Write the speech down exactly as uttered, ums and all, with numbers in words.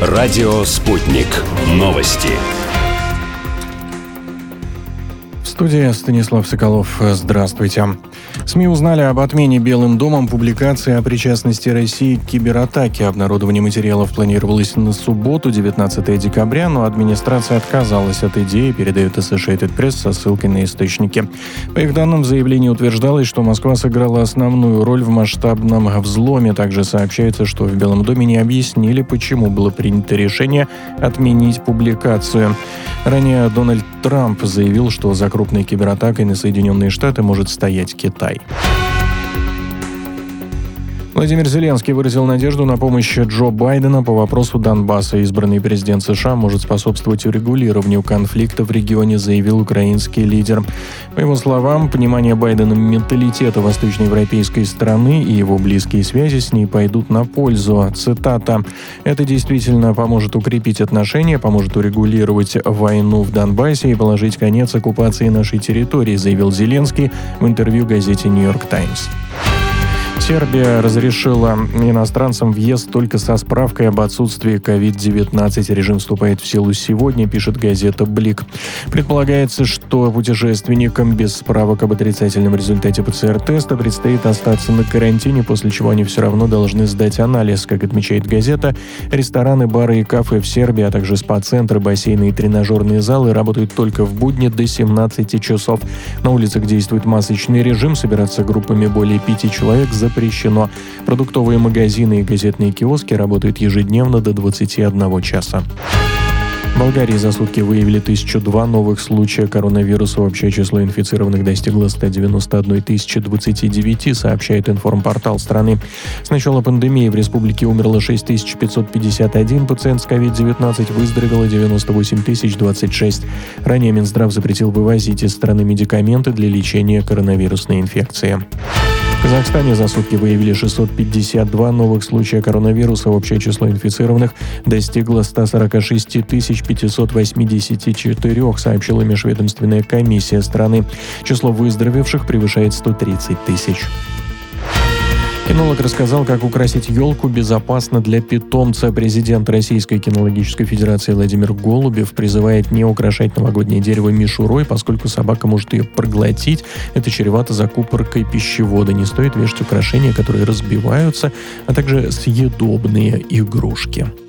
Радио «Спутник». Новости. В студии Станислав Соколов. Здравствуйте. СМИ узнали об отмене Белым домом публикации о причастности России к кибератаке. Обнародование материалов планировалось на субботу, девятнадцатого декабря, но администрация отказалась от идеи, передает Associated Press со ссылкой на источники. По их данным, в заявлении утверждалось, что Москва сыграла основную роль в масштабном взломе. Также сообщается, что в Белом доме не объяснили, почему было принято решение отменить публикацию. Ранее Дональд Трамп заявил, что за крупной кибератакой на Соединенные Штаты может стоять Китай. Владимир Зеленский выразил надежду на помощь Джо Байдена по вопросу Донбасса. Избранный президент США может способствовать урегулированию конфликта в регионе, заявил украинский лидер. По его словам, понимание Байденом менталитета восточноевропейской страны и его близкие связи с ней пойдут на пользу. Цитата: «Это действительно поможет укрепить отношения, поможет урегулировать войну в Донбассе и положить конец оккупации нашей территории», заявил Зеленский в интервью газете «Нью-Йорк Таймс». Сербия разрешила иностранцам въезд только со справкой об отсутствии ковид девятнадцать. Режим вступает в силу сегодня, пишет газета «Блик». Предполагается, что путешественникам без справок об отрицательном результате ПЦР-теста предстоит остаться на карантине, после чего они все равно должны сдать анализ. Как отмечает газета, рестораны, бары и кафе в Сербии, а также спа-центры, бассейны и тренажерные залы работают только в будни до семнадцати часов. На улицах действует масочный режим, собираться группами более пяти человек запрещено. Запрещено. Продуктовые магазины и газетные киоски работают ежедневно до двадцати одного часа. В Болгарии за сутки выявили тысячу два новых случая коронавируса. Общее число инфицированных достигло ста девяноста одной тысячи двадцати девяти, сообщает информпортал страны. С начала пандемии в республике умерло шесть тысяч пятьсот пятьдесят один пациент с ковид девятнадцать, выздоровело девяносто восемь тысяч двадцать шесть. Ранее Минздрав запретил вывозить из страны медикаменты для лечения коронавирусной инфекции. В Казахстане за сутки выявили шестьсот пятьдесят два новых случая коронавируса. Общее число инфицированных достигло ста сорока шести тысяч пятисот восьмидесяти четырёх, сообщила межведомственная комиссия страны. Число выздоровевших превышает сто тридцать тысяч. Кинолог рассказал, как украсить елку безопасно для питомца. Президент Российской кинологической федерации Владимир Голубев призывает не украшать новогоднее дерево мишурой, поскольку собака может ее проглотить. Это чревато закупоркой пищевода. Не стоит вешать украшения, которые разбиваются, а также съедобные игрушки.